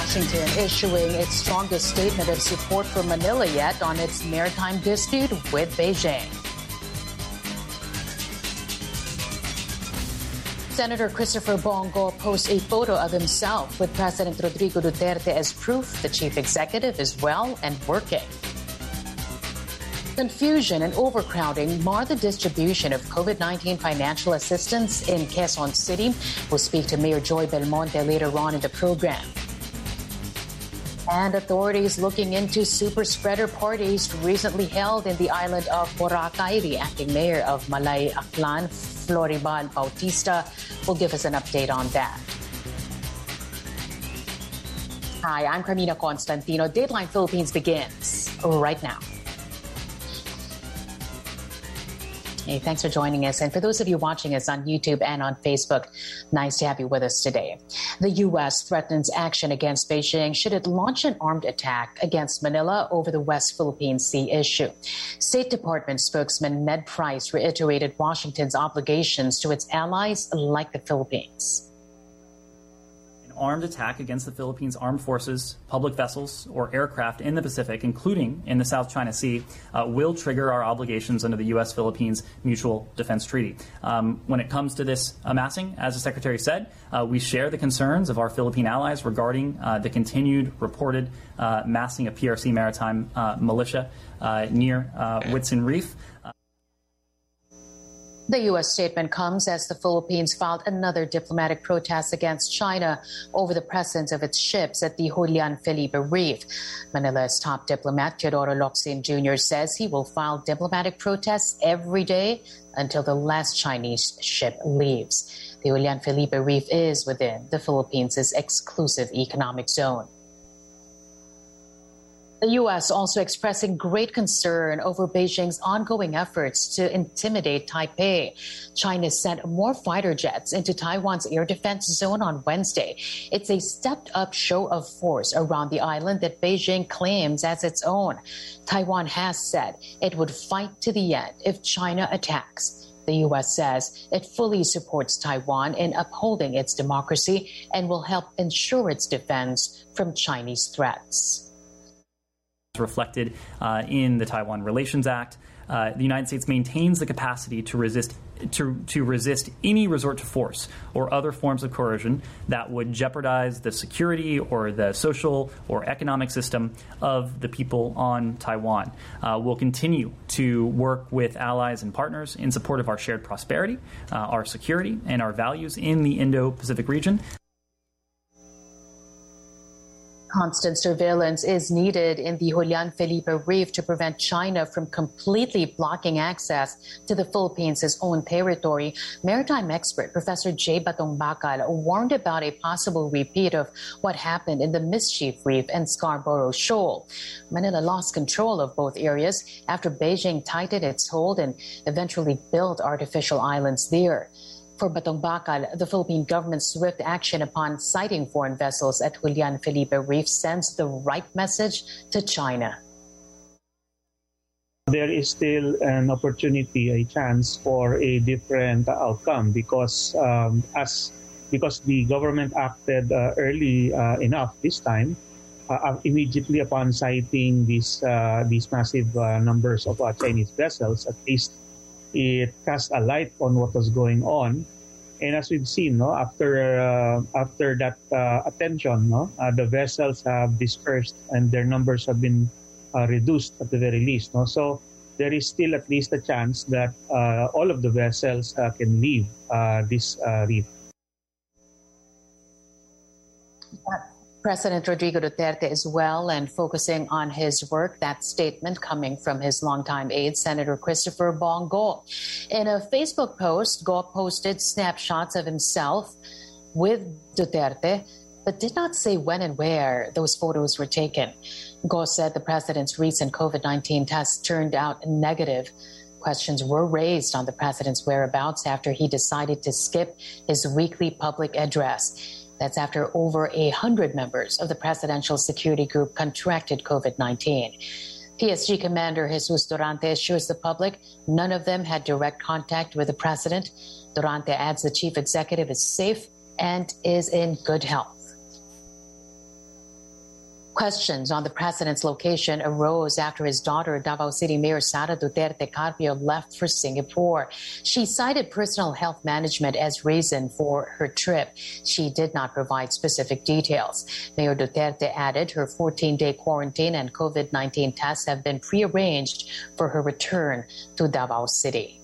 Washington issuing its strongest statement of support for Manila yet on its maritime dispute with Beijing. Senator Christopher Bongo posts a photo of himself with President Rodrigo Duterte as proof the chief executive is well and working. Confusion and overcrowding mar the distribution of COVID-19 financial assistance in Quezon City. We'll speak to Mayor Joy Belmonte later on in the program. And authorities looking into super spreader parties recently held in the island of Boracay. The acting mayor of Malay Aklan, Floribal Bautista, will give us an update on that. Hi, I'm Carmina Constantino. Dateline Philippines begins right now. Hey, thanks for joining us. And for those of you watching us on YouTube and on Facebook, nice to have you with us today. The U.S. threatens action against Beijing should it launch an armed attack against Manila over the West Philippine Sea issue. State Department spokesman Ned Price reiterated Washington's obligations to its allies like the Philippines. Armed attack against the Philippines' armed forces, public vessels, or aircraft in the Pacific, including in the South China Sea, will trigger our obligations under the U.S.-Philippines Mutual Defense Treaty. When it comes to this amassing, as the Secretary said, we share the concerns of our Philippine allies regarding the continued reported massing of PRC maritime militia near Whitsun Reef. The U.S. statement comes as the Philippines filed another diplomatic protest against China over the presence of its ships at the Julian Felipe Reef. Manila's top diplomat, Teodoro Locsin Jr., says he will file diplomatic protests every day until the last Chinese ship leaves. The Julian Felipe Reef is within the Philippines' exclusive economic zone. The U.S. also expressing great concern over Beijing's ongoing efforts to intimidate Taipei. China sent more fighter jets into Taiwan's air defense zone on Wednesday. It's a stepped-up show of force around the island that Beijing claims as its own. Taiwan has said it would fight to the end if China attacks. The U.S. says it fully supports Taiwan in upholding its democracy and will help ensure its defense from Chinese threats. Reflected in the Taiwan Relations Act, the United States maintains the capacity to resist any resort to force or other forms of coercion that would jeopardize the security or the social or economic system of the people on Taiwan. We'll continue to work with allies and partners in support of our shared prosperity, our security, and our values in the Indo-Pacific region. Constant surveillance is needed in the Julian Felipe Reef to prevent China from completely blocking access to the Philippines' own territory. Maritime expert Professor J. Batong Bakal warned about a possible repeat of what happened in the Mischief Reef and Scarborough Shoal. Manila lost control of both areas after Beijing tightened its hold and eventually built artificial islands there. For Batong Bakal, the Philippine government's swift action upon sighting foreign vessels at Julian Felipe Reef sends the right message to China. There is still an opportunity, a chance for a different outcome because the government acted early enough this time. Immediately upon sighting these massive numbers of Chinese vessels, at least it cast a light on what was going on. And as we've seen, after that attention, the vessels have dispersed and their numbers have been reduced at the very least. So there is still at least a chance that all of the vessels can leave this reef. President Rodrigo Duterte as well, and focusing on his work. That statement coming from his longtime aide, Senator Christopher Bongo. In a Facebook post, Go posted snapshots of himself with Duterte, but did not say when and where those photos were taken. Go said the president's recent COVID-19 test turned out negative. Questions were raised on the president's whereabouts after he decided to skip his weekly public address. That's after over 100 members of the presidential security group contracted COVID-19. PSG commander Jesus Durante assures the public none of them had direct contact with the president. Durante adds the chief executive is safe and is in good health. Questions on the president's location arose after his daughter, Davao City Mayor Sara Duterte Carpio, left for Singapore. She cited personal health management as reason for her trip. She did not provide specific details. Mayor Duterte added her 14-day quarantine and COVID-19 tests have been prearranged for her return to Davao City.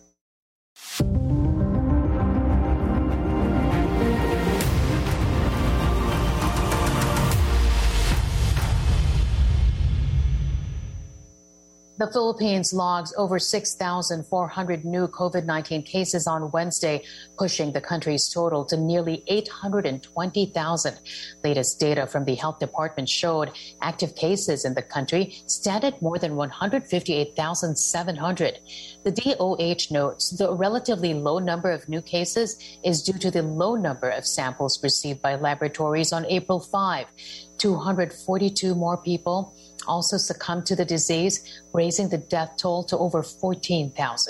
The Philippines logs over 6,400 new COVID-19 cases on Wednesday, pushing the country's total to nearly 820,000. Latest data from the health department showed active cases in the country stand at more than 158,700. The DOH notes the relatively low number of new cases is due to the low number of samples received by laboratories on April 5. 242 more people also succumbed to the disease, raising the death toll to over 14,000.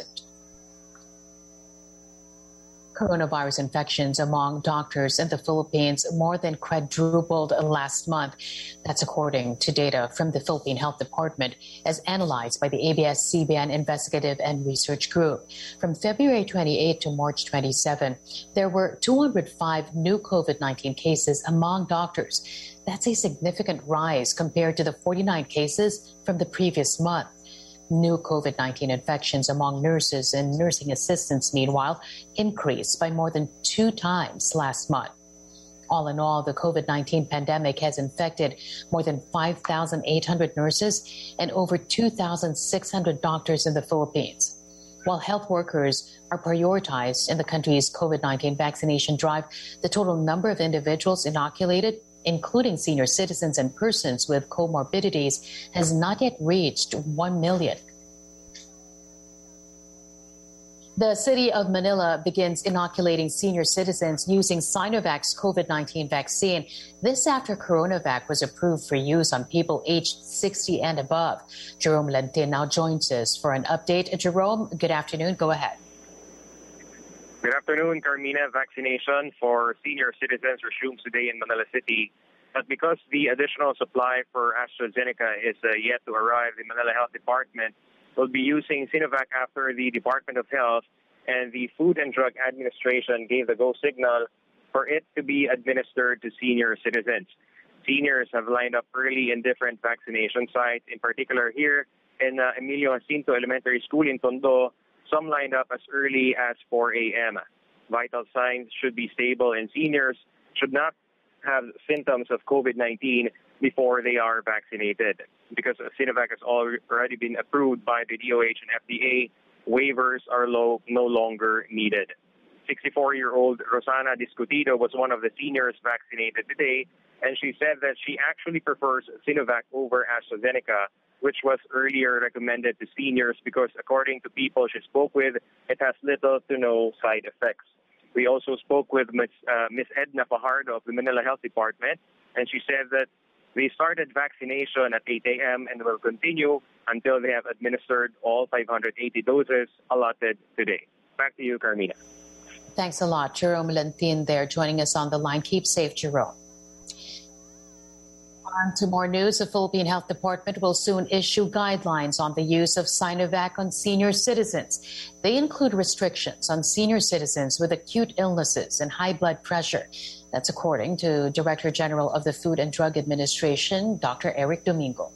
Coronavirus infections among doctors in the Philippines more than quadrupled last month. That's according to data from the Philippine Health Department as analyzed by the ABS-CBN Investigative and Research Group. From February 28 to March 27, there were 205 new COVID-19 cases among doctors. That's a significant rise compared to the 49 cases from the previous month. New COVID-19 infections among nurses and nursing assistants, meanwhile, increased by more than 2 times last month. All in all, the COVID-19 pandemic has infected more than 5,800 nurses and over 2,600 doctors in the Philippines. While health workers are prioritized in the country's COVID-19 vaccination drive, the total number of individuals inoculated, including senior citizens and persons with comorbidities, has not yet reached 1 million. The city of Manila begins inoculating senior citizens using Sinovac's COVID-19 vaccine. This after CoronaVac was approved for use on people aged 60 and above. Jerome Lantin now joins us for an update. Jerome, good afternoon. Go ahead. Good afternoon, Carmina. Vaccination for senior citizens resumes today in Manila City. But because the additional supply for AstraZeneca is yet to arrive, the Manila Health Department will be using Sinovac after the Department of Health and the Food and Drug Administration gave the go signal for it to be administered to senior citizens. Seniors have lined up early in different vaccination sites, in particular here in Emilio Jacinto Elementary School in Tondo. Some lined up as early as 4 a.m. Vital signs should be stable and seniors should not have symptoms of COVID-19 before they are vaccinated. Because Sinovac has already been approved by the DOH and FDA, waivers are no longer needed. 64-year-old Rosana Discutido was one of the seniors vaccinated today, and she said that she actually prefers Sinovac over AstraZeneca, which was earlier recommended to seniors because, according to people she spoke with, it has little to no side effects. We also spoke with Miss Edna Fajardo of the Manila Health Department, and she said that they started vaccination at 8 a.m. and will continue until they have administered all 580 doses allotted today. Back to you, Carmina. Thanks a lot. Jerome Lantin there joining us on the line. Keep safe, Jerome. On to more news. The Philippine Health Department will soon issue guidelines on the use of Sinovac on senior citizens. They include restrictions on senior citizens with acute illnesses and high blood pressure. That's according to Director General of the Food and Drug Administration, Dr. Eric Domingo.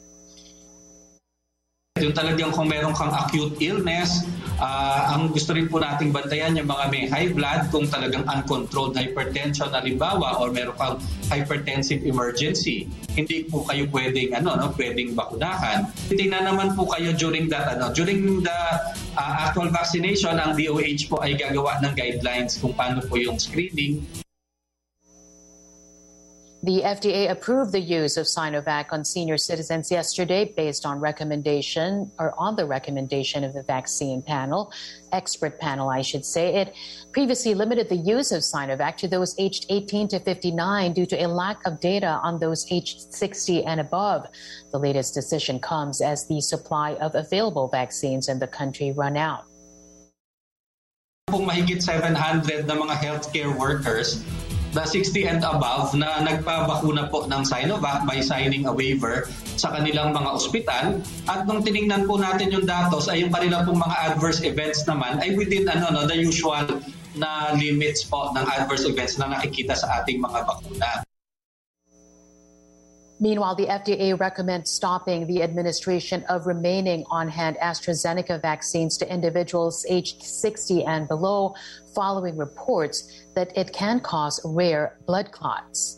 Yung talagang kung meron kang acute illness, ang gusto rin po nating bantayan yung mga may high blood, kung talagang uncontrolled hypertension halimbawa or meron kang hypertensive emergency, hindi po kayo pwedeng pwedeng bakunahan. Tingnan naman po kayo during the actual vaccination, ang DOH po ay gagawa ng guidelines kung paano po yung screening. The FDA approved the use of Sinovac on senior citizens yesterday based on the recommendation of the vaccine panel, expert panel, I should say. It previously limited the use of Sinovac to those aged 18 to 59 due to a lack of data on those aged 60 and above. The latest decision comes as the supply of available vaccines in the country run out. Mahigit 700 na mga healthcare workers the 60 and above na nagpabakuna po ng Sinovac by signing a waiver sa kanilang mga ospital. At nung tiningnan po natin yung datos ay yung kanila pong mga adverse events naman ay within the usual na limits po ng adverse events na nakikita sa ating mga bakuna. Meanwhile, the FDA recommends stopping the administration of remaining on-hand AstraZeneca vaccines to individuals aged 60 and below, following reports that it can cause rare blood clots.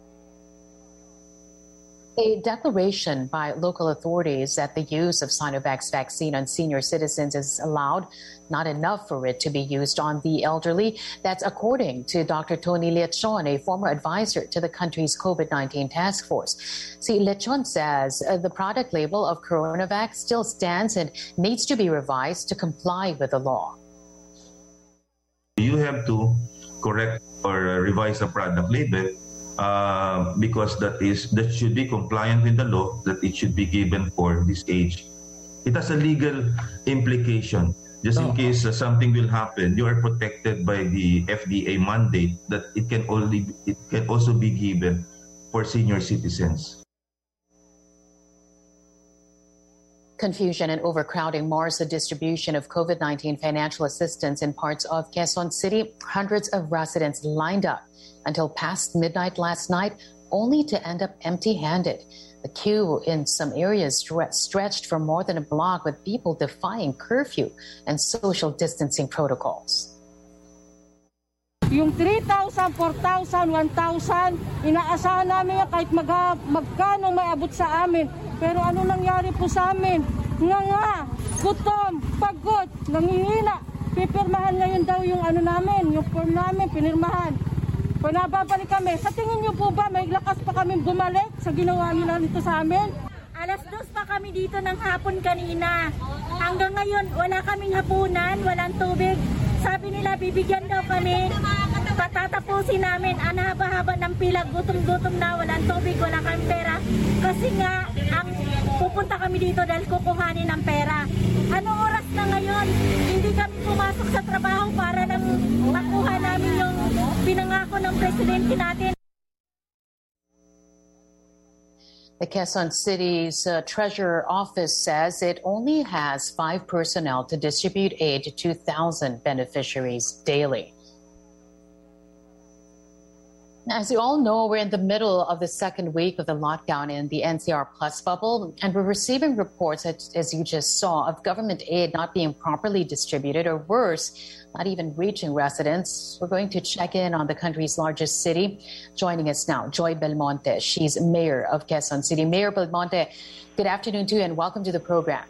A declaration by local authorities that the use of Sinovac's vaccine on senior citizens is allowed, not enough for it to be used on the elderly. That's according to Dr. Tony Lechon, a former advisor to the country's COVID-19 task force. See, Lechon says the product label of Coronavac still stands and needs to be revised to comply with the law. You have to correct or revise the product label because that should be compliant with the law, that it should be given for this age. It has a legal implication. Just in case something will happen, you are protected by the FDA mandate that it can also be given for senior citizens. Confusion and overcrowding mars the distribution of COVID-19 financial assistance in parts of Quezon City. Hundreds of residents lined up until past midnight last night, only to end up empty-handed. The queue in some areas stretched for more than a block, with people defying curfew and social distancing protocols. Yung 3,000, 4,000, 1,000, inaasahan namin yan kahit magkano may abot sa amin. Pero ano nangyari po sa amin? Nga, gutom, pagod, nangihina. Pipirmahan ngayon daw yung namin, yung form namin, pinirmahan. Pinababalik kami. Sa tingin niyo po ba may lakas pa kami bumalik sa ginawa nila nito sa amin? Alas 2 pa kami dito ng hapon kanina. Hanggang ngayon, wala kaming hapunan, walang tubig. Sabi nila, bibigyan daw kami. Patatapusin namin. Ang haba-haba ng pila, gutom-gutom na, walang tubig, wala kami pera. Kasi nga, pupunta kami dito dahil kukuhanin ng pera. Anong oras na ngayon? Hindi kami pumasok sa trabaho para lang makuha namin yung pinangako ng presidente natin. The Quezon City's Treasurer Office says it only has 5 personnel to distribute aid to 2,000 beneficiaries daily. As you all know, we're in the middle of the second week of the lockdown in the NCR Plus bubble, and we're receiving reports, as you just saw, of government aid not being properly distributed, or worse, not even reaching residents. We're going to check in on the country's largest city. Joining us now, Joy Belmonte. She's mayor of Quezon City. Mayor Belmonte, good afternoon to you and welcome to the program.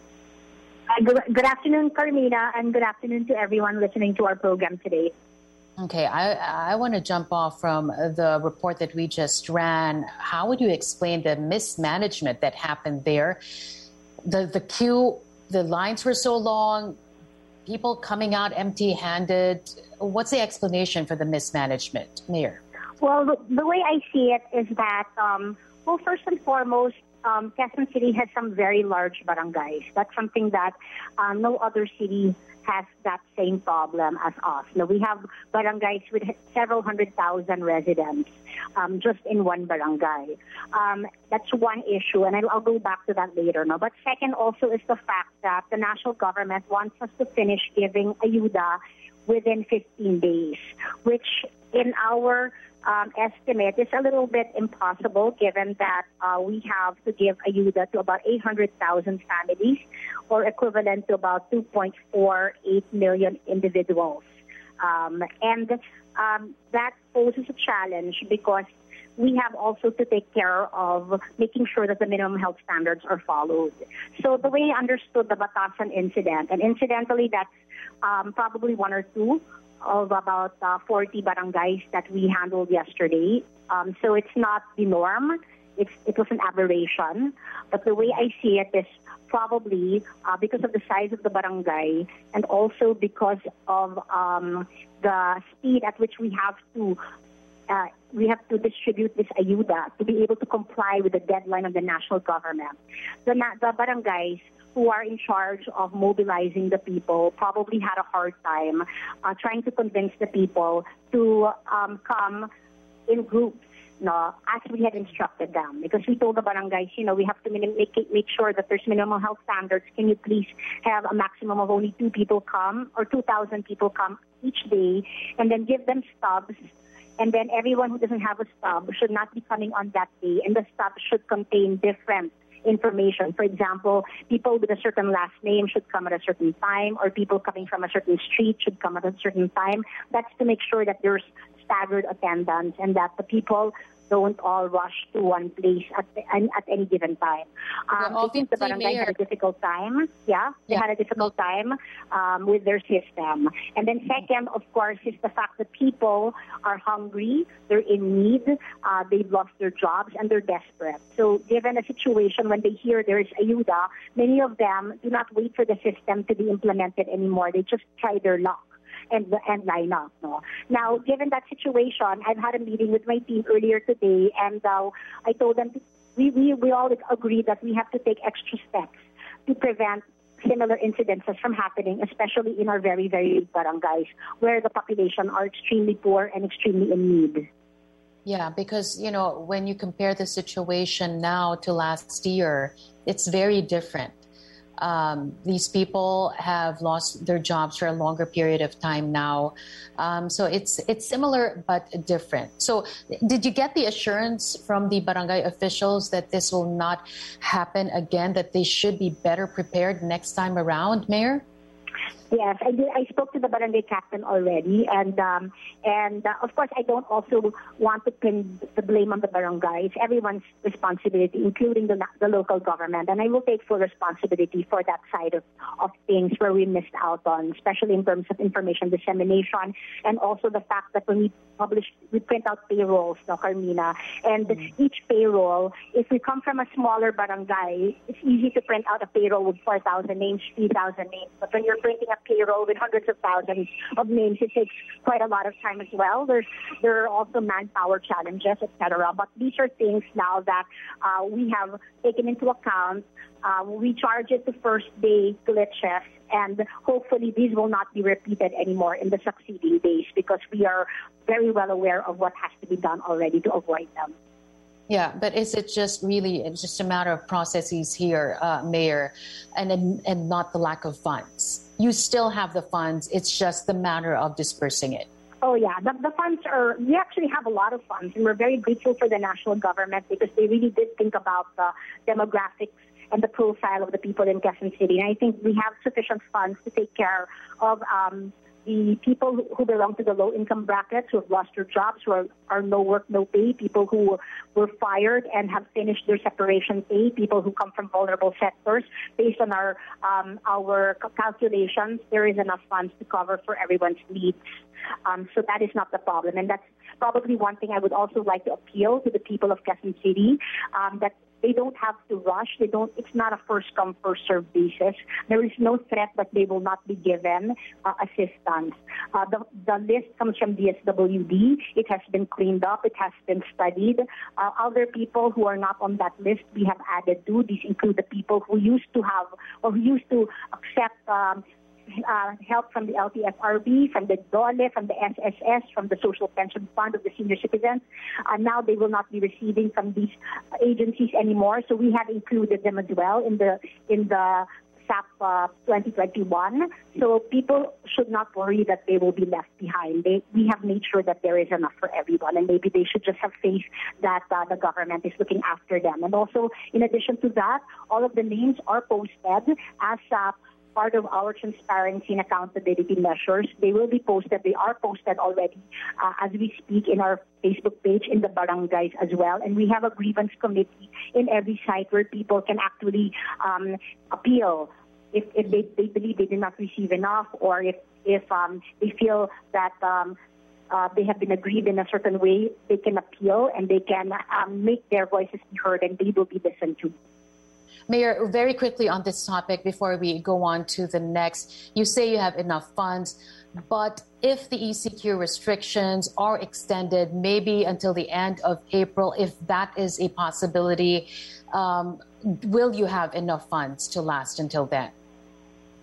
Good afternoon, Carmina, and good afternoon to everyone listening to our program today. Okay, I want to jump off from the report that we just ran. How would you explain the mismanagement that happened there? The queue, the lines were so long, people coming out empty-handed. What's the explanation for the mismanagement, Mayor? Well, the way I see it is that, first and foremost, Quezon City has some very large barangays. That's something that no other city has that same problem as us. Now, we have barangays with several 100,000 residents just in one barangay. That's one issue, and I'll go back to that later. No? But second also is the fact that the national government wants us to finish giving ayuda within 15 days, which in our estimate is a little bit impossible given that we have to give ayuda to about 800,000 families, or equivalent to about 2.48 million individuals. And that poses a challenge because we have also to take care of making sure that the minimum health standards are followed. So the way I understood the Batasan incident, and incidentally that's probably one or two of about 40 barangays that we handled yesterday. So it's not the norm. It was an aberration. But the way I see it is probably because of the size of the barangay and also because of the speed at which we have to distribute this ayuda to be able to comply with the deadline of the national government. The barangays who are in charge of mobilizing the people probably had a hard time trying to convince the people to come in groups, no, as we had instructed them, because we told the barangays, we have to make sure that there's minimum health standards. Can you please have a maximum of only 2 people come, or 2,000 people come each day, and then give them stubs. And then everyone who doesn't have a stub should not be coming on that day, and the stub should contain different information. For example, people with a certain last name should come at a certain time, or people coming from a certain street should come at a certain time. That's to make sure that there's staggered attendance and that the people don't all rush to one place at any given time. I think the barangay had a difficult time. They had a difficult time with their system. And then second, of course, is the fact that people are hungry, they're in need, they've lost their jobs, and they're desperate. So given a situation when they hear there is ayuda, many of them do not wait for the system to be implemented anymore. They just try their luck and line up. No? Now, given that situation, I've had a meeting with my team earlier today, and I told them we all agree that we have to take extra steps to prevent similar incidences from happening, especially in our very, very big barangays, where the population are extremely poor and extremely in need. Yeah, because, when you compare the situation now to last year, it's very different. These people have lost their jobs for a longer period of time now. So it's similar but different. So did you get the assurance from the barangay officials that this will not happen again, that they should be better prepared next time around, Mayor? Yes, I did. I spoke to the barangay captain already, and of course, I don't also want to pin the blame on the barangay. It's everyone's responsibility, including the local government, and I will take full responsibility for that side of things where we missed out on, especially in terms of information dissemination, and also the fact that when we print out payrolls, Carmina, and each payroll, if we come from a smaller barangay, it's easy to print out a payroll with 4,000 names, 3,000 names, but when you're printing a payroll with hundreds of thousands of names, it takes quite a lot of time as well. There are also manpower challenges, etc. But these are things now that we have taken into account. We charge it to first day glitches, and hopefully these will not be repeated anymore in the succeeding days, because we are very well aware of what has to be done already to avoid them. Yeah, but is it just a matter of processes here, Mayor, and not the lack of funds? You still have the funds. It's just the matter of dispersing it. Oh, yeah. The funds we actually have a lot of funds, and we're very grateful for the national government because they really did think about the demographics and the profile of the people in Quezon City. And I think we have sufficient funds to take care of the people who belong to the low-income brackets, who have lost their jobs, who are no work, no pay, people who were fired and have finished their separation pay, people who come from vulnerable sectors. Based on our calculations, there is enough funds to cover for everyone's needs. So that is not the problem. And that's probably one thing I would also like to appeal to the people of Quezon City, that they don't have to rush. It's not a first-come, first-served basis. There is no threat that they will not be given assistance. The list comes from DSWD. It has been cleaned up. It has been studied. Other people who are not on that list, we have added to. These include the people who used to have or who used to accept help from the LTFRB, from the DOLE, from the SSS, from the Social Pension Fund of the Senior Citizens. Now they will not be receiving from these agencies anymore. So we have included them as well in the SAP 2021. So people should not worry that they will be left behind. We have made sure that there is enough for everyone, and maybe they should just have faith that the government is looking after them. And also, in addition to that, all of the names are posted as part of our transparency and accountability measures. They will be posted. They are posted already as we speak in our Facebook page, in the barangays as well. And we have a grievance committee in every site where people can actually appeal if they believe they did not receive enough, or if they feel that they have been aggrieved in a certain way, they can appeal and they can make their voices be heard, and they will be listened to. Mayor, very quickly on this topic before we go on to the next, you say you have enough funds, but if the ECQ restrictions are extended maybe until the end of April, if that is a possibility, will you have enough funds to last until then?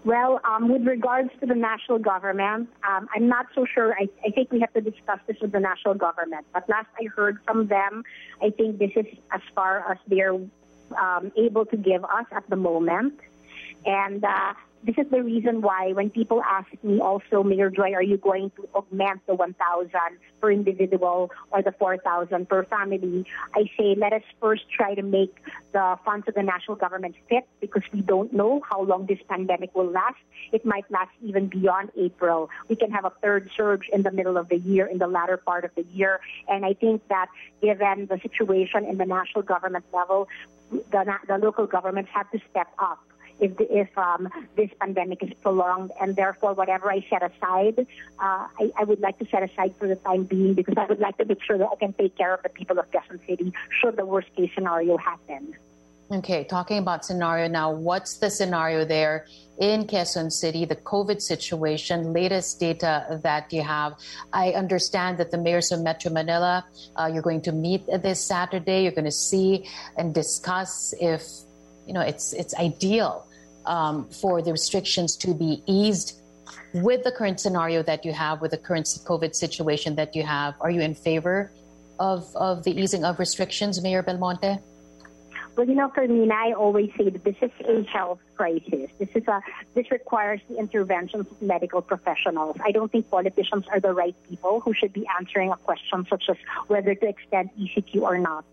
Well, with regards to the national government, I'm not so sure. I think we have to discuss this with the national government. But last I heard from them, I think this is as far as they're able to give us at the moment. And this is the reason why when people ask me also, Mayor Joy, are you going to augment the 1,000 per individual or the 4,000 per family? I say let us first try to make the funds of the national government fit, because we don't know how long this pandemic will last. It might last even beyond April. We can have a third surge in the middle of the year, in the latter part of the year. And I think that given the situation in the national government level, the local governments have to step up if this pandemic is prolonged, and therefore whatever I set aside, I would like to set aside for the time being, because I would like to make sure that I can take care of the people of Quezon City should the worst case scenario happen. Okay, talking about scenario now, what's the scenario there in Quezon City, the COVID situation, latest data that you have? I understand that the mayors of Metro Manila, you're going to meet this Saturday. You're going to see and discuss if it's ideal for the restrictions to be eased with the current scenario that you have, with the current COVID situation that you have. Are you in favor of the easing of restrictions, Mayor Belmonte? Well, Carmina, I always say that this is a health crisis. This requires the interventions of medical professionals. I don't think politicians are the right people who should be answering a question such as whether to extend ECQ or not.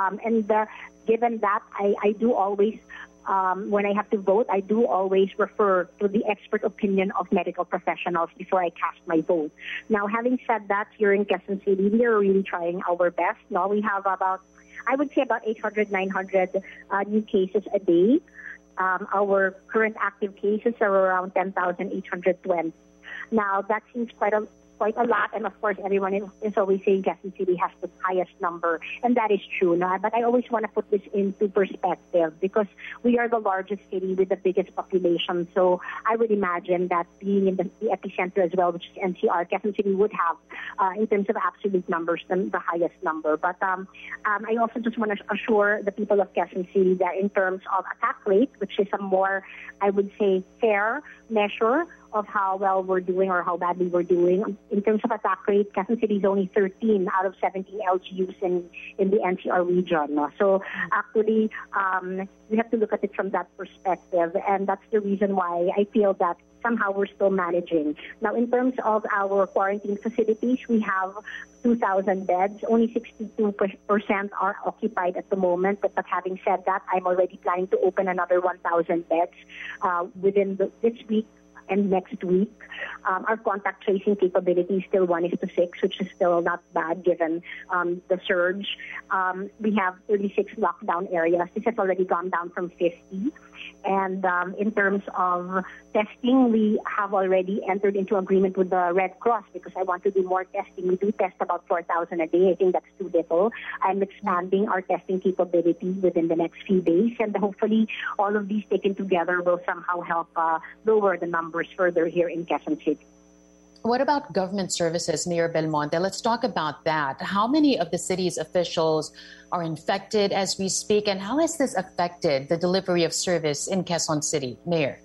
Given that, I do always, when I have to vote, I do always refer to the expert opinion of medical professionals before I cast my vote. Now, having said that, here in Quezon City, we are really trying our best. Now we have about 800, 900 new cases a day. Our current active cases are around 10,820. Now, that seems quite a lot, and of course, everyone is always saying Quezon City has the highest number, and that is true. Now, but I always want to put this into perspective, because we are the largest city with the biggest population. So I would imagine that being in the epicenter as well, which is NCR, Quezon City would have, in terms of absolute numbers, the highest number. But I also just want to assure the people of Quezon City that in terms of attack rate, which is a more, I would say, fair measure of how well we're doing or how badly we're doing. In terms of attack rate, Quezon City is only 13 out of 17 LGUs in the NCR region. So actually, we have to look at it from that perspective, and that's the reason why I feel that somehow we're still managing. Now, in terms of our quarantine facilities, we have 2,000 beds. Only 62% are occupied at the moment. But having said that, I'm already planning to open another 1,000 beds within this week and next week. Our contact tracing capability is still 1:6, which is still not bad given the surge. We have 36 lockdown areas. This has already gone down from 50. And in terms of testing, we have already entered into agreement with the Red Cross, because I want to do more testing. We do test about 4,000 a day. I think that's too little. I'm expanding our testing capability within the next few days, and hopefully all of these taken together will somehow help lower the numbers further here in Quezon City. What about government services, Mayor Belmonte? Let's talk about that. How many of the city's officials are infected as we speak, and how has this affected the delivery of service in Quezon City, Mayor?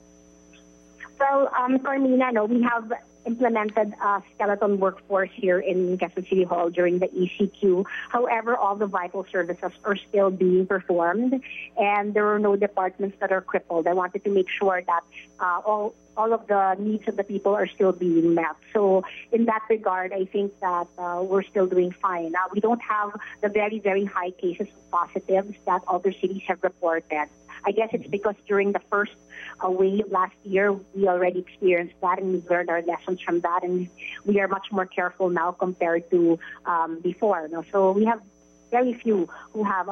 Well, Carmina, we have implemented a skeleton workforce here in Quezon City Hall during the ECQ. However, all the vital services are still being performed, and there are no departments that are crippled. I wanted to make sure that all of the needs of the people are still being met. So in that regard, I think that we're still doing fine. Now, we don't have the very, very high cases of positives that other cities have reported. I guess it's because during the first wave last year, we already experienced that, and we've learned our lessons from that, and we are much more careful now compared to before. So we have very few who have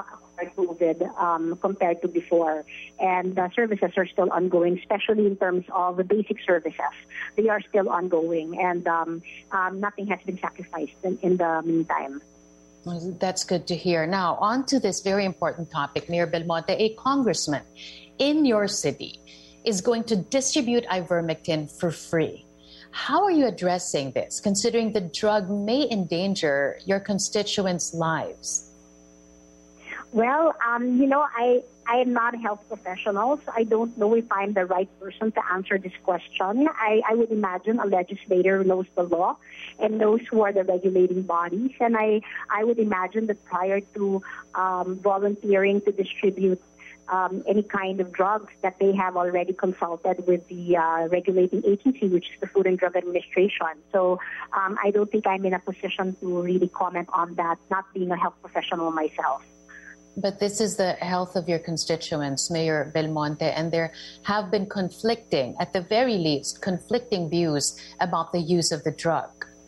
COVID compared to before, and the services are still ongoing, especially in terms of the basic services. They are still ongoing, and nothing has been sacrificed in the meantime. That's good to hear. Now, on to this very important topic, Mayor Belmonte. A congressman in your city is going to distribute ivermectin for free. How are you addressing this, considering the drug may endanger your constituents' lives? Well, I am not a health professional, so I don't know if I'm the right person to answer this question. I would imagine a legislator knows the law and knows who are the regulating bodies, and I would imagine that prior to volunteering to distribute any kind of drugs, that they have already consulted with the regulating agency, which is the Food and Drug Administration. So I don't think I'm in a position to really comment on that, not being a health professional myself. But this is the health of your constituents, Mayor Belmonte, and there have been conflicting, at the very least, conflicting views about the use of the drug.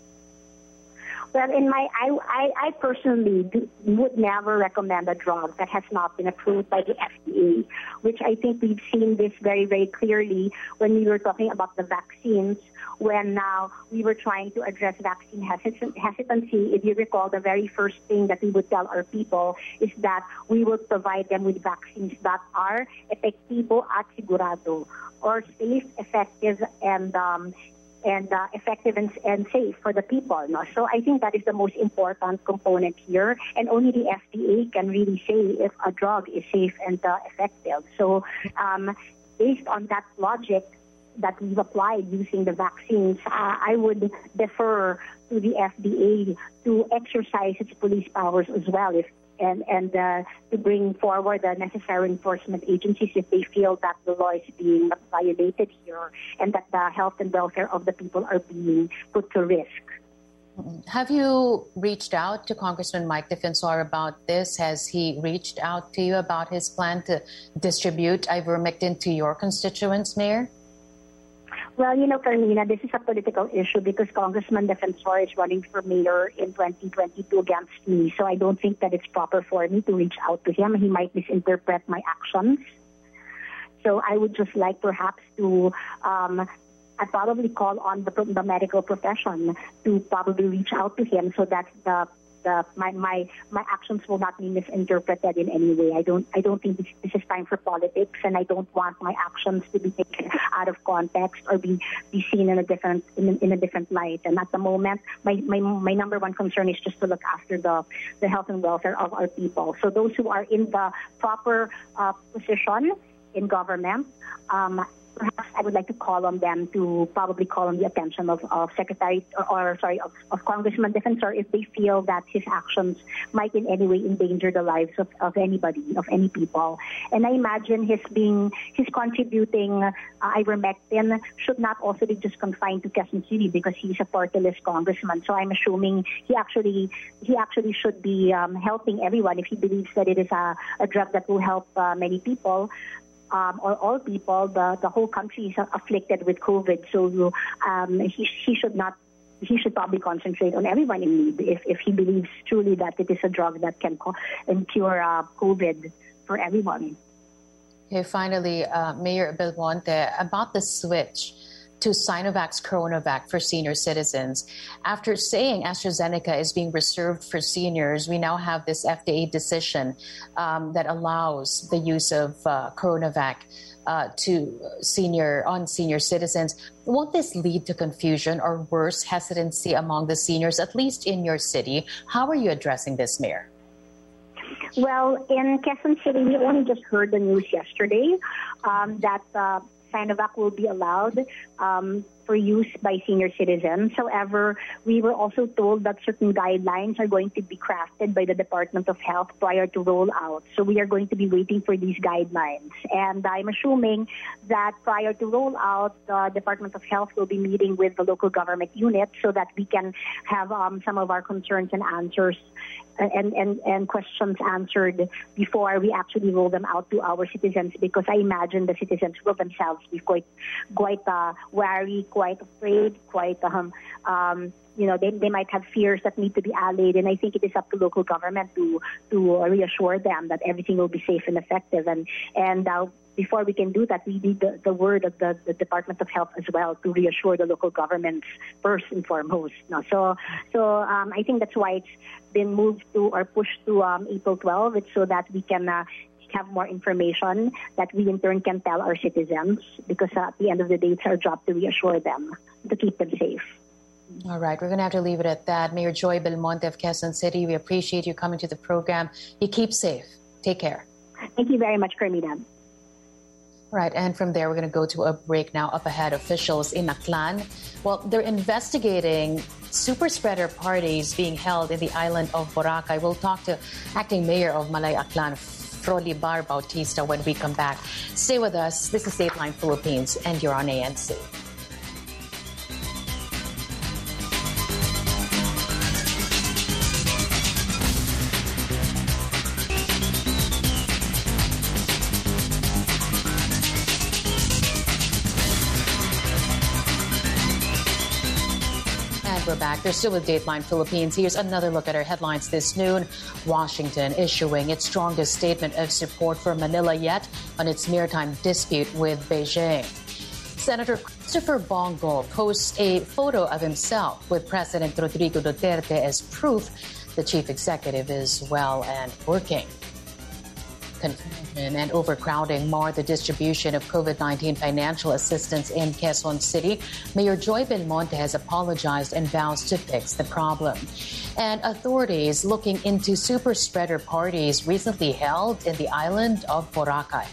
Well, I personally would never recommend a drug that has not been approved by the FDA, which I think we've seen this very, very clearly when we were talking about the vaccines, when we were trying to address vaccine hesitancy. If you recall, the very first thing that we would tell our people is that we would provide them with vaccines that are epektibo at sigurado, or safe, effective, and effective and safe for the people. No? So I think that is the most important component here, and only the FDA can really say if a drug is safe and effective. So based on that logic that we've applied using the vaccines, I would defer to the FDA to exercise its police powers as well, and to bring forward the necessary enforcement agencies if they feel that the law is being violated here and that the health and welfare of the people are being put to risk. Have you reached out to Congressman Mike Defensor about this? Has he reached out to you about his plan to distribute ivermectin to your constituents, Mayor? Well, Carmina, this is a political issue because Congressman Defensor is running for mayor in 2022 against me. So I don't think that it's proper for me to reach out to him. He might misinterpret my actions. So I would just like perhaps to I'd probably call on the medical profession to probably reach out to him so that my actions will not be misinterpreted in any way. I don't think this is time for politics, and I don't want my actions to be taken out of context or be seen in a different light. And at the moment, my number one concern is just to look after the health and welfare of our people. So those who are in the proper position in government, perhaps I would like to call on them to probably call on the attention of Congressman Defensor if they feel that his actions might in any way endanger the lives of anybody, of any people. And I imagine his contributing ivermectin should not also be just confined to Quezon City because he's a party-less congressman. So I'm assuming he actually should be helping everyone if he believes that it is a drug that will help many people. Or all people, the whole country is afflicted with COVID. So he should probably concentrate on everyone in need if he believes truly that it is a drug that can cure COVID for everyone. Okay, finally, Mayor Belmonte, about the switch to Sinovac's Coronavac for senior citizens. After saying AstraZeneca is being reserved for seniors, we now have this FDA decision that allows the use of Coronavac to senior citizens. Won't this lead to confusion or worse, hesitancy among the seniors, at least in your city? How are you addressing this, Mayor? Well, in Quezon City, we only just heard the news yesterday that Sinovac will be allowed for use by senior citizens. However, we were also told that certain guidelines are going to be crafted by the Department of Health prior to rollout. So we are going to be waiting for these guidelines. And I'm assuming that prior to rollout, the Department of Health will be meeting with the local government unit so that we can have some of our concerns and answers and questions answered before we actually roll them out to our citizens, because I imagine the citizens will themselves be quite wary, quite afraid, quite they might have fears that need to be allayed, and I think it is up to local government to reassure them that everything will be safe and effective. And before we can do that, we need the word of the Department of Health as well to reassure the local governments first and foremost. No, so I think that's why it's been moved to or pushed to April 12th. It's so that we can have more information that we in turn can tell our citizens, because at the end of the day, it's our job to reassure them, to keep them safe. All right, we're going to have to leave it at that. Mayor Joy Belmonte of Quezon City, we appreciate you coming to the program. You keep safe. Take care. Thank you very much, Carmina. Right, and from there, we're going to go to a break now. Up ahead, officials in Aklan, well, they're investigating super spreader parties being held in the island of Boracay. We'll talk to acting mayor of Malay Aklan, Frolibar Bautista, when we come back. Stay with us. This is Dateline Philippines, and you're on ANC. We're back. They're still with Dateline Philippines. Here's another look at our headlines this noon. Washington issuing its strongest statement of support for Manila yet on its maritime dispute with Beijing. Senator Christopher Bongo posts a photo of himself with President Rodrigo Duterte as proof the chief executive is well and working. Confusion and overcrowding mar the distribution of COVID-19 financial assistance in Quezon City. Mayor Joy Belmonte has apologized and vows to fix the problem. And authorities looking into super spreader parties recently held in the island of Boracay.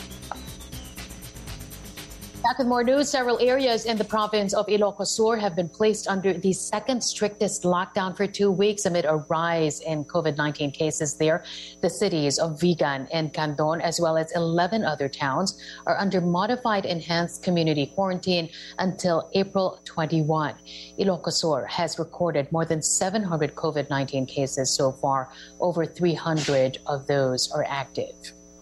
Back with more news, several areas in the province of Ilocos Sur have been placed under the second strictest lockdown for 2 weeks amid a rise in COVID-19 cases there. The cities of Vigan and Candon, as well as 11 other towns, are under modified enhanced community quarantine until April 21. Ilocos Sur has recorded more than 700 COVID-19 cases so far. Over 300 of those are active.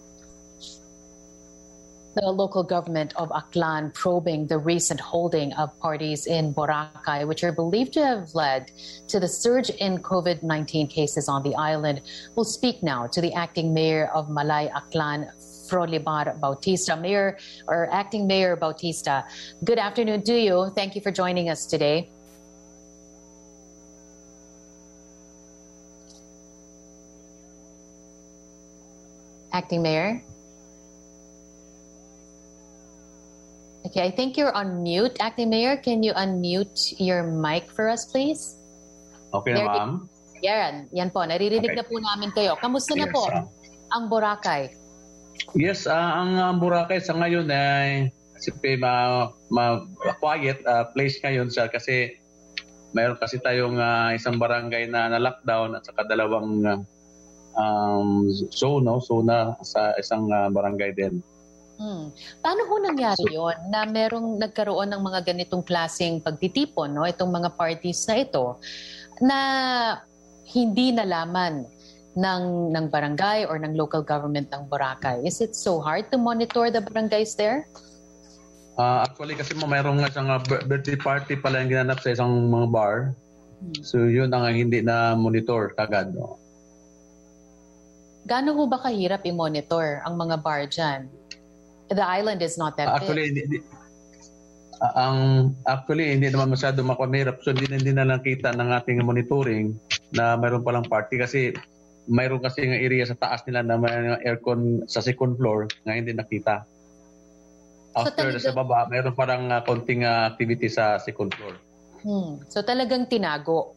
The local government of Aklan probing the recent holding of parties in Boracay, which are believed to have led to the surge in COVID-19 cases on the island. We'll speak now to the acting mayor of Malay Aklan, Frolibar Bautista. Mayor or Acting Mayor Bautista, good afternoon to you. Thank you for joining us today. Acting Mayor? Okay, I think you're on mute. Acting Mayor, can you unmute your mic for us, please? Okay na, ma'am. Yan po. Naririnig na po namin kayo. Kamusta na po ang Boracay? Yes, ang Boracay sa ngayon ay quiet place ngayon siya kasi mayroon kasi tayong isang barangay na lockdown at saka dalawang zona sa isang barangay din. Paano ho nangyari yon na merong nagkaroon ng mga ganitong klaseng pagtitipon, no? Itong mga parties na ito, na hindi nalaman ng barangay or ng local government ng Boracay? Is it so hard to monitor the barangays there? Actually, kasi mayroong isang birthday party pala yung ginanap sa isang mga bar. So yun ang hindi na monitor kagad. No? Gaano ho ba kahirap i-monitor ang mga bar dyan? The island is not that big. Actually, hindi naman masyado makamahirap. So, hindi na nakita ng ating monitoring na mayroon palang party kasi mayroon kasi ng area sa taas nila na may aircon sa second floor na hindi nakita. After sa baba, mayroon parang konting activity sa second floor. So, talagang tinago?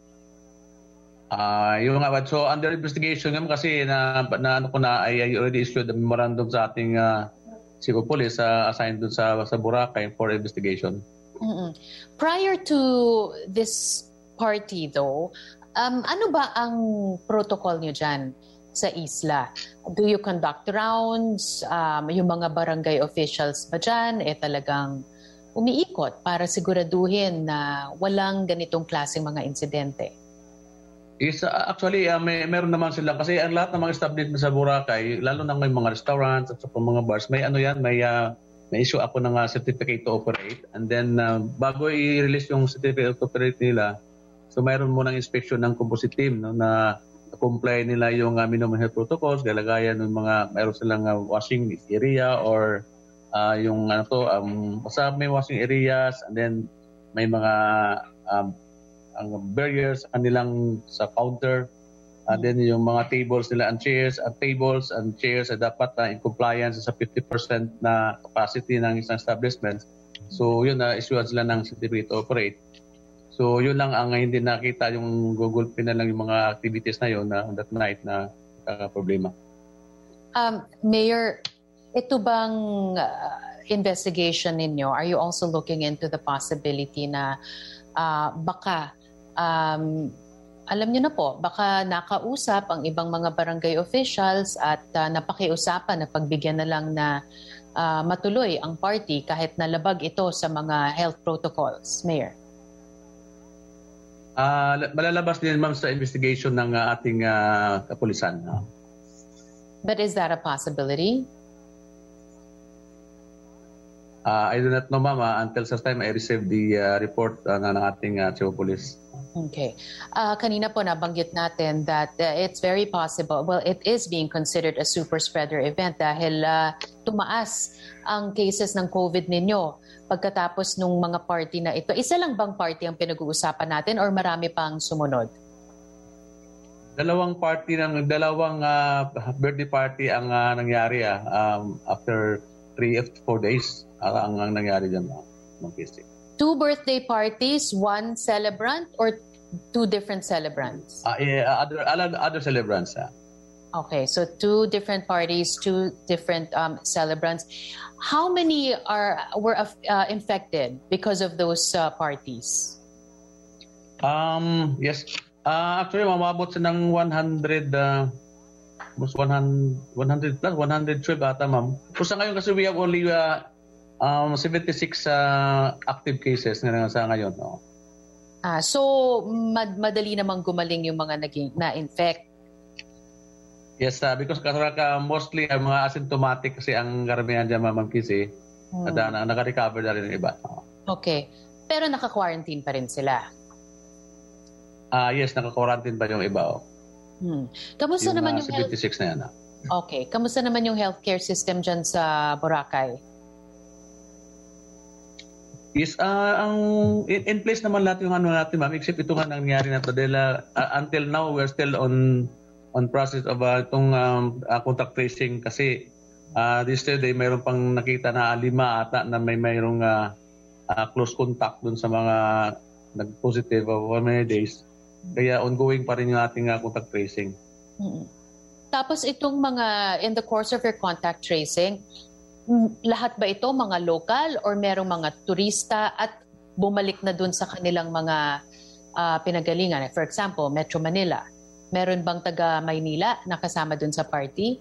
So, under investigation naman kasi I already issued a memorandum sa ating Cebu Police assigned dun sa Boracay for investigation. Prior to this party though, ano ba ang protocol niyo dyan sa isla? Do you conduct rounds? Yung mga barangay officials ba dyan talagang umiikot para siguraduhin na walang ganitong klaseng mga insidente? Actually, meron naman sila kasi ang lahat ng mga establishment sa Boracay, lalo na may mga restaurants at mga bars, may issue ako ng certificate to operate. And then, bago i-release yung certificate to operate nila, so mayroon munang inspection ng composite team na comply nila yung minimum health protocols, galagayan ng mayroon silang washing area or basta may washing areas, and then may mga ang barriers kanilang sa counter, then yung mga tables nila and chairs ay dapat in compliance sa 50% na capacity ng isang establishment. So yun issuean sila ng certificate to operate. So yun lang ang hindi nakita yung Google Pin na lang yung mga activities na yun na that night na problema. Mayor, ito bang investigation ninyo, are you also looking into the possibility na baka, alam niyo na po, baka nakausap ang ibang mga barangay officials at napakiusapan na pagbigyan na lang na matuloy ang party kahit nalabag ito sa mga health protocols, Mayor? Malalabas din, ma'am, sa investigation ng ating kapulisan. But is that a possibility? I do not know, ma'am, until such time I received the report ng ating Cebu Police. Okay. Kanina po nabanggit natin that it's very possible, well, it is being considered a super spreader event dahil tumaas ang cases ng COVID ninyo pagkatapos nung mga party na ito. Isa lang bang party ang pinag-uusapan natin or marami pang sumunod? Dalawang birthday party ang nangyari after 3 or 4 days ang nangyari dyan ng PC. 2 birthday parties, 1 celebrant or 2 different celebrants? Other celebrants. Okay, so 2 different parties, 2 different celebrants. How many were infected because of those parties? Yes. Actually, mamabot sa ng 100 plus 112 ata, ma'am. So sa ngayon kasi we have only 76 active cases sa ngayon. No? So madali namang gumaling yung mga na-infect? Yes, because mostly mga asymptomatic kasi ang karamihan dyan, ma'am Kisi. At naka-recover na rin yung iba. Okay. Pero naka-quarantine pa rin sila? Yes, naka-quarantine pa yung iba. Kamusta naman yung 76 na yan? Okay. Kamusta naman yung healthcare system dyan sa Boracay? Yes, in place naman lahat yung natin, ma'am, except ito nga nangyari na ito. Until now, we're still on process of itong contact tracing kasi yesterday mayroon pang nakita na 5 ata na mayroong close contact dun sa mga nag-positive over many days. Kaya ongoing pa rin yung ating contact tracing. Tapos itong mga, in the course of your contact tracing, lahat ba ito mga local or merong mga turista at bumalik na dun sa kanilang mga pinagalingan? For example, Metro Manila. Meron bang taga Maynila na kasama dun sa party?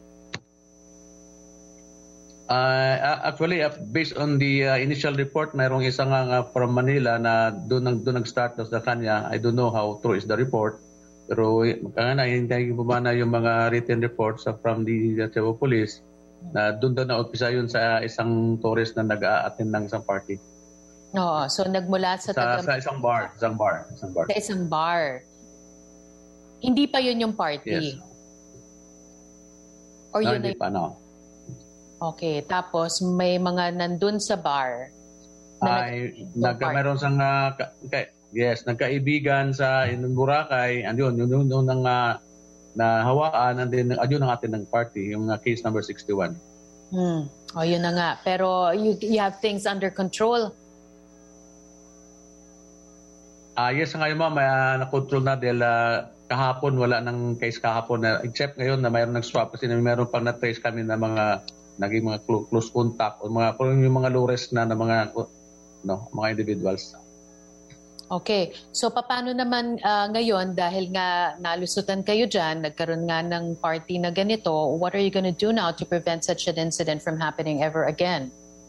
Actually, based on the initial report, mayroong isang from Manila na doon nag-start sa kanya. I don't know how true is the report. Pero hintayin po na yung mga written reports from the Cebu Police na doon na umpisa yun sa isang tourist na nag-a-attend ng isang party. Oo, so nagmula sa isang bar. Sa isang bar. Hindi pa yun yung party? Yes. Or yun hindi pa, no. Okay, tapos may mga nandun sa bar. Meron sang nagkaibigan sa Boracay, andun yung nahawaan, and then ayun ang atin ng party, yung case number 61. O yun na nga. Pero you have things under control? Yes, ngayon ma'am, na-control na dahil kahapon, wala ng case kahapon, except ngayon na mayroon nag-swap kasi mayroon pang na-trace kami na mga naging mga close contact o yung mga low-risk na mga individuals. Okay. So paano naman ngayon dahil nga nalusutan kayo dyan, nagkaroon nga ng party na ganito, what are you going to do now to prevent such an incident from happening ever again?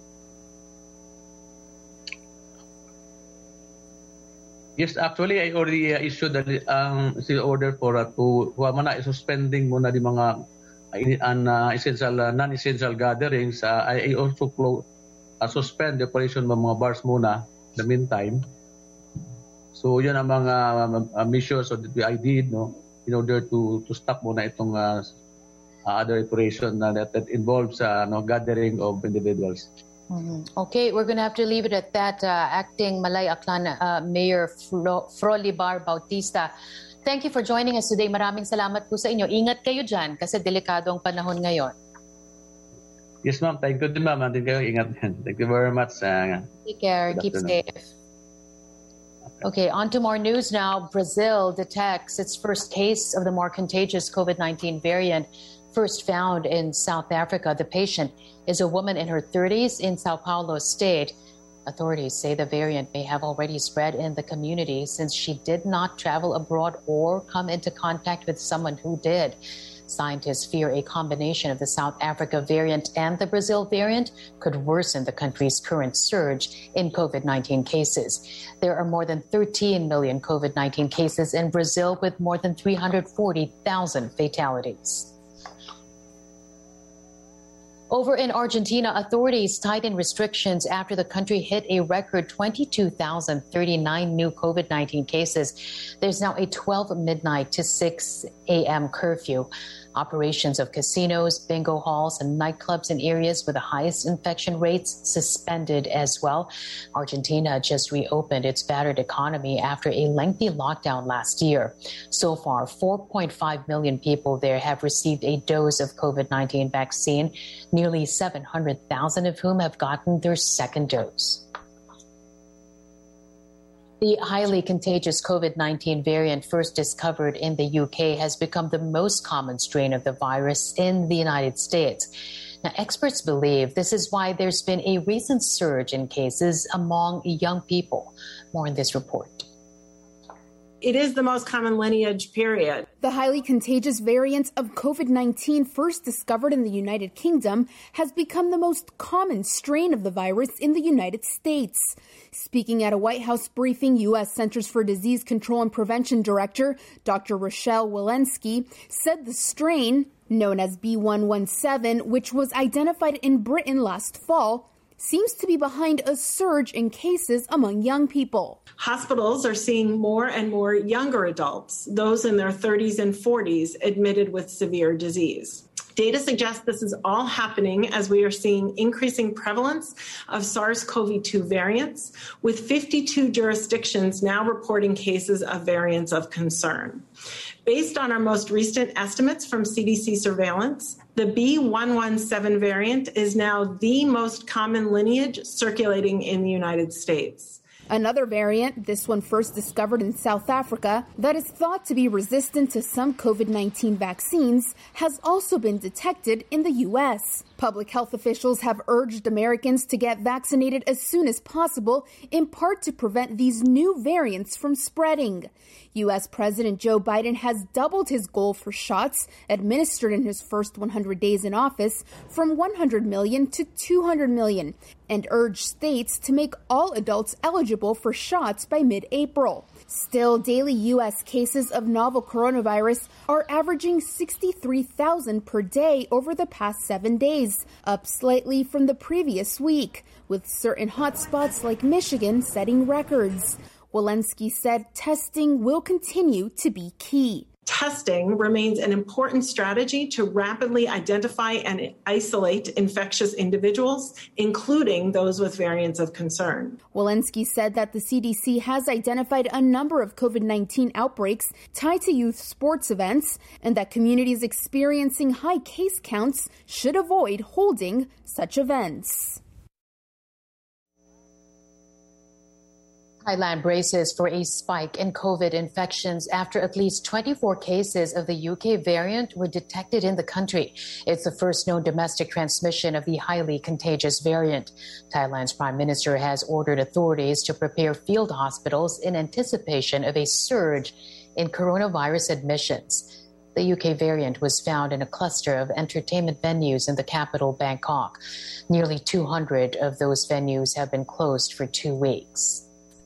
Yes, actually I already issued the order for suspending muna di mga non-essential gatherings. I also suspend the operation ng mga bars muna in the meantime. So yun ang mga measures that I did in order to stop muna itong other operation that involves gathering of individuals. Okay, we're going to have to leave it at that. Acting Malay Aklan Mayor Frolibar Bautista, thank you for joining us today. Maraming salamat po sa inyo. Ingat kayo dyan kasi delikado ang panahon ngayon. Yes, ma'am. Thank you din, ma'am. Andin kayo. Ingat din. Thank you very much. Take care. Keep safe. Okay, on to more news now. Brazil detects its first case of the more contagious COVID-19 variant. First found in South Africa, the patient is a woman in her 30s in Sao Paulo state. Authorities say the variant may have already spread in the community since she did not travel abroad or come into contact with someone who did. Scientists fear a combination of the South Africa variant and the Brazil variant could worsen the country's current surge in COVID-19 cases. There are more than 13 million COVID-19 cases in Brazil with more than 340,000 fatalities. Over in Argentina, authorities tightened restrictions after the country hit a record 22,039 new COVID-19 cases. There's now a 12 midnight to 6 a.m. curfew. Operations of casinos, bingo halls, and nightclubs in areas with the highest infection rates suspended as well. Argentina just reopened its battered economy after a lengthy lockdown last year. So far, 4.5 million people there have received a dose of COVID-19 vaccine, nearly 700,000 of whom have gotten their second dose. The highly contagious COVID-19 variant first discovered in the UK has become the most common strain of the virus in the United States. Now, experts believe this is why there's been a recent surge in cases among young people. More in this report. It is the most common lineage, period. The highly contagious variant of COVID-19 first discovered in the United Kingdom has become the most common strain of the virus in the United States. Speaking at a White House briefing, U.S. Centers for Disease Control and Prevention Director Dr. Rochelle Walensky said the strain, known as B.1.1.7, which was identified in Britain last fall, seems to be behind a surge in cases among young people. Hospitals are seeing more and more younger adults, those in their 30s and 40s, admitted with severe disease. Data suggests this is all happening as we are seeing increasing prevalence of SARS-CoV-2 variants, with 52 jurisdictions now reporting cases of variants of concern. Based on our most recent estimates from CDC surveillance, the B.1.1.7 variant is now the most common lineage circulating in the United States. Another variant, this one first discovered in South Africa, that is thought to be resistant to some COVID-19 vaccines, has also been detected in the U.S. Public health officials have urged Americans to get vaccinated as soon as possible, in part to prevent these new variants from spreading. U.S. President Joe Biden has doubled his goal for shots administered in his first 100 days in office from 100 million to 200 million and urged states to make all adults eligible for shots by mid-April. Still, daily U.S. cases of novel coronavirus are averaging 63,000 per day over the past 7 days, up slightly from the previous week, with certain hotspots like Michigan setting records. Walensky said testing will continue to be key. Testing remains an important strategy to rapidly identify and isolate infectious individuals, including those with variants of concern. Walensky said that the CDC has identified a number of COVID-19 outbreaks tied to youth sports events and that communities experiencing high case counts should avoid holding such events. Thailand braces for a spike in COVID infections after at least 24 cases of the UK variant were detected in the country. It's the first known domestic transmission of the highly contagious variant. Thailand's prime minister has ordered authorities to prepare field hospitals in anticipation of a surge in coronavirus admissions. The UK variant was found in a cluster of entertainment venues in the capital, Bangkok. Nearly 200 of those venues have been closed for 2 weeks.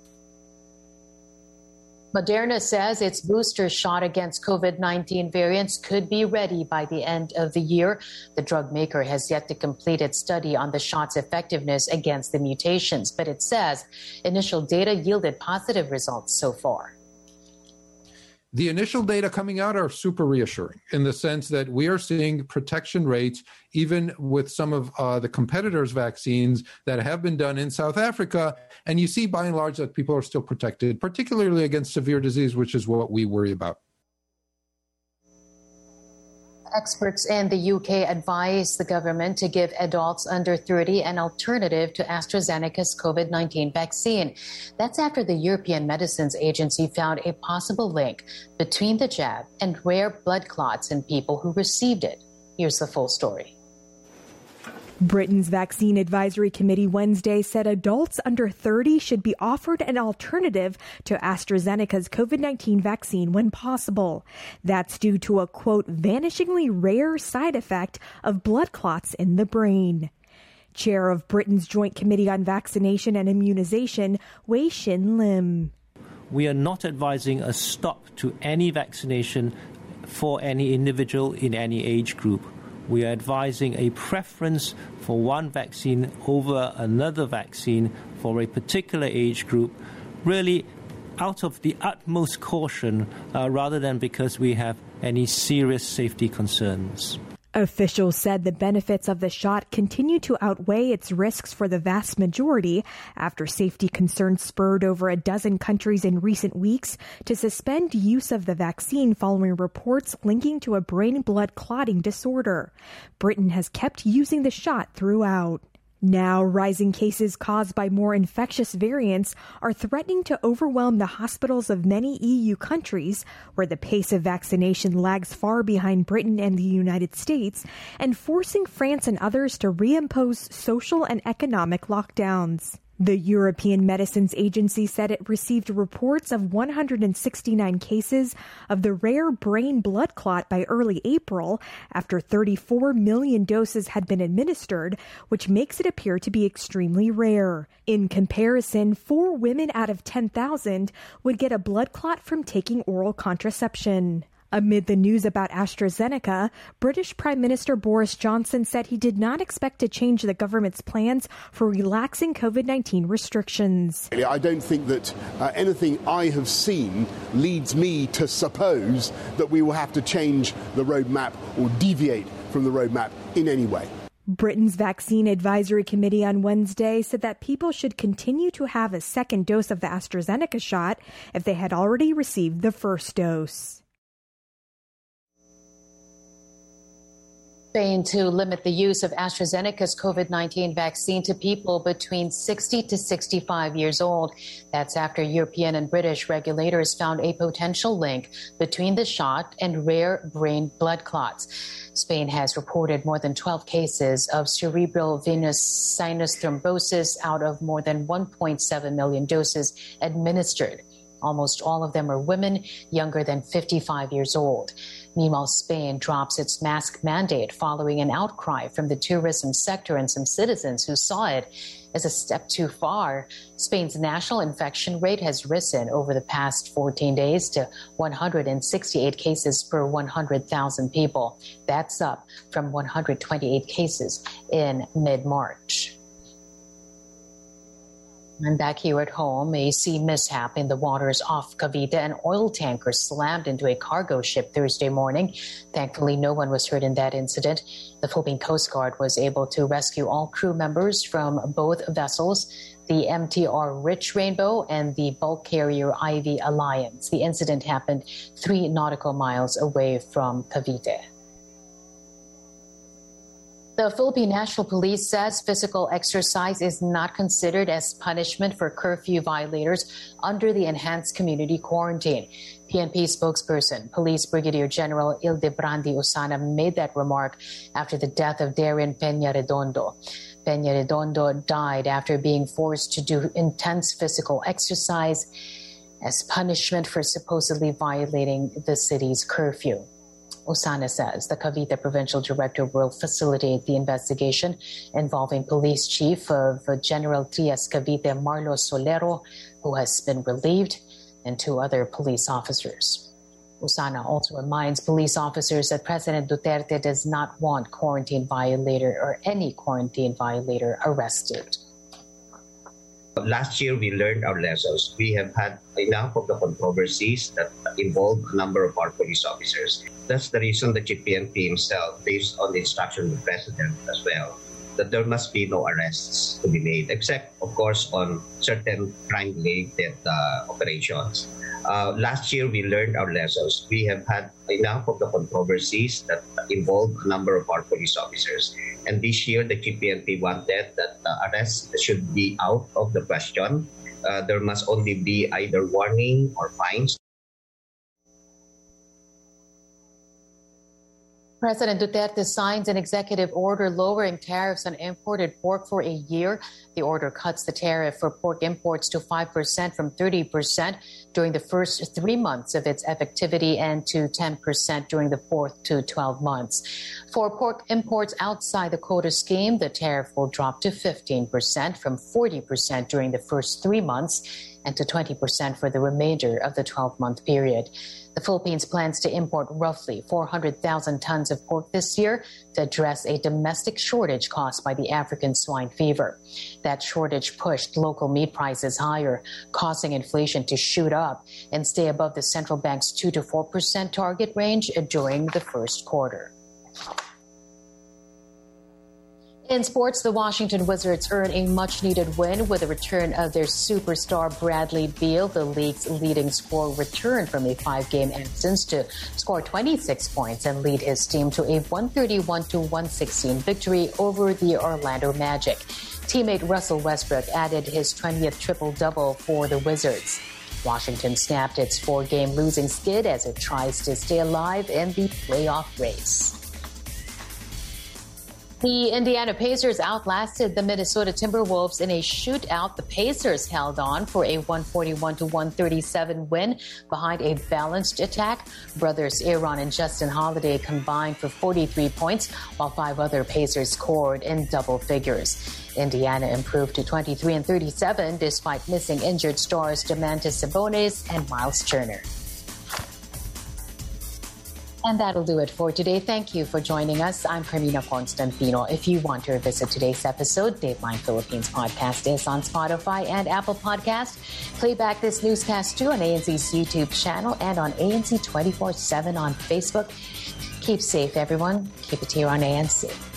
Moderna says its booster shot against COVID-19 variants could be ready by the end of the year. The drug maker has yet to complete its study on the shot's effectiveness against the mutations, but it says initial data yielded positive results so far. The initial data coming out are super reassuring in the sense that we are seeing protection rates even with some of the competitors' vaccines that have been done in South Africa. And you see by and large that people are still protected, particularly against severe disease, which is what we worry about. Experts in the UK advise the government to give adults under 30 an alternative to AstraZeneca's COVID-19 vaccine. That's after the European Medicines Agency found a possible link between the jab and rare blood clots in people who received it. Here's the full story. Britain's Vaccine Advisory Committee Wednesday said adults under 30 should be offered an alternative to AstraZeneca's COVID-19 vaccine when possible. That's due to a, quote, vanishingly rare side effect of blood clots in the brain. Chair of Britain's Joint Committee on Vaccination and Immunization, Wei Shin Lim. We are not advising a stop to any vaccination for any individual in any age group. We are advising a preference for one vaccine over another vaccine for a particular age group, really out of the utmost caution rather than because we have any serious safety concerns. Officials said the benefits of the shot continue to outweigh its risks for the vast majority after safety concerns spurred over a dozen countries in recent weeks to suspend use of the vaccine following reports linking to a brain blood clotting disorder. Britain has kept using the shot throughout. Now, rising cases caused by more infectious variants are threatening to overwhelm the hospitals of many EU countries, where the pace of vaccination lags far behind Britain and the United States, and forcing France and others to reimpose social and economic lockdowns. The European Medicines Agency said it received reports of 169 cases of the rare brain blood clot by early April after 34 million doses had been administered, which makes it appear to be extremely rare. In comparison, 4 women out of 10,000 would get a blood clot from taking oral contraception. Amid the news about AstraZeneca, British Prime Minister Boris Johnson said he did not expect to change the government's plans for relaxing COVID-19 restrictions. I don't think that anything I have seen leads me to suppose that we will have to change the roadmap or deviate from the roadmap in any way. Britain's Vaccine Advisory Committee on Wednesday said that people should continue to have a second dose of the AstraZeneca shot if they had already received the first dose. Spain to limit the use of AstraZeneca's COVID-19 vaccine to people between 60 to 65 years old. That's after European and British regulators found a potential link between the shot and rare brain blood clots. Spain has reported more than 12 cases of cerebral venous sinus thrombosis out of more than 1.7 million doses administered. Almost all of them are women younger than 55 years old. Meanwhile, Spain drops its mask mandate following an outcry from the tourism sector and some citizens who saw it as a step too far. Spain's national infection rate has risen over the past 14 days to 168 cases per 100,000 people. That's up from 128 cases in mid-March. And back here at home, a sea mishap in the waters off Cavite. An oil tanker slammed into a cargo ship Thursday morning. Thankfully, no one was hurt in that incident. The Philippine Coast Guard was able to rescue all crew members from both vessels, the MTR Rich Rainbow and the bulk carrier Ivy Alliance. The incident happened 3 nautical miles away from Cavite. The Philippine National Police says physical exercise is not considered as punishment for curfew violators under the enhanced community quarantine. PNP spokesperson, Police Brigadier General Ildebrandi Osana, made that remark after the death of Darren Peña-Redondo. Peña-Redondo died after being forced to do intense physical exercise as punishment for supposedly violating the city's curfew. Osana says the Cavite Provincial Director will facilitate the investigation involving Police Chief of General Trias Cavite Marlo Solero, who has been relieved, and 2 other police officers. Osana also reminds police officers that President Duterte does not want quarantine violator or any quarantine violator arrested. Last year, we learned our lessons. We have had enough of the controversies that involve a number of our police officers. That's the reason the GPNP himself, based on the instruction of the President as well, that there must be no arrests to be made, except, of course, on certain crime-related operations. Last year, we learned our lessons. We have had enough of the controversies that involve a number of our police officers. And this year, the GPNP wanted that arrests should be out of the question. There must only be either warning or fines. President Duterte signs an executive order lowering tariffs on imported pork for a year. The order cuts the tariff for pork imports to 5% from 30% during the first 3 months of its effectivity and to 10% during the 4th to 12 months. For pork imports outside the quota scheme, the tariff will drop to 15% from 40% during the first 3 months and to 20% for the remainder of the 12-month period. The Philippines plans to import roughly 400,000 tons of pork this year to address a domestic shortage caused by the African swine fever. That shortage pushed local meat prices higher, causing inflation to shoot up and stay above the central bank's 2 to 4% target range during the first quarter. In sports, the Washington Wizards earn a much-needed win with the return of their superstar Bradley Beal. The league's leading scorer returned from a 5-game absence to score 26 points and lead his team to a 131-116 victory over the Orlando Magic. Teammate Russell Westbrook added his 20th triple-double for the Wizards. Washington snapped its 4-game losing skid as it tries to stay alive in the playoff race. The Indiana Pacers outlasted the Minnesota Timberwolves in a shootout. The Pacers held on for a 141-137 win behind a balanced attack. Brothers Aaron and Justin Holiday combined for 43 points, while 5 other Pacers scored in double figures. Indiana improved to 23-37 despite missing injured stars Domantas Sabonis and Miles Turner. And that'll do it for today. Thank you for joining us. I'm Carmina Constantino. If you want to revisit today's episode, Dateline Philippines podcast is on Spotify and Apple Podcast. Play back this newscast too on ANZ's YouTube channel and on ANC 24/7 on Facebook. Keep safe, everyone. Keep it here on ANC.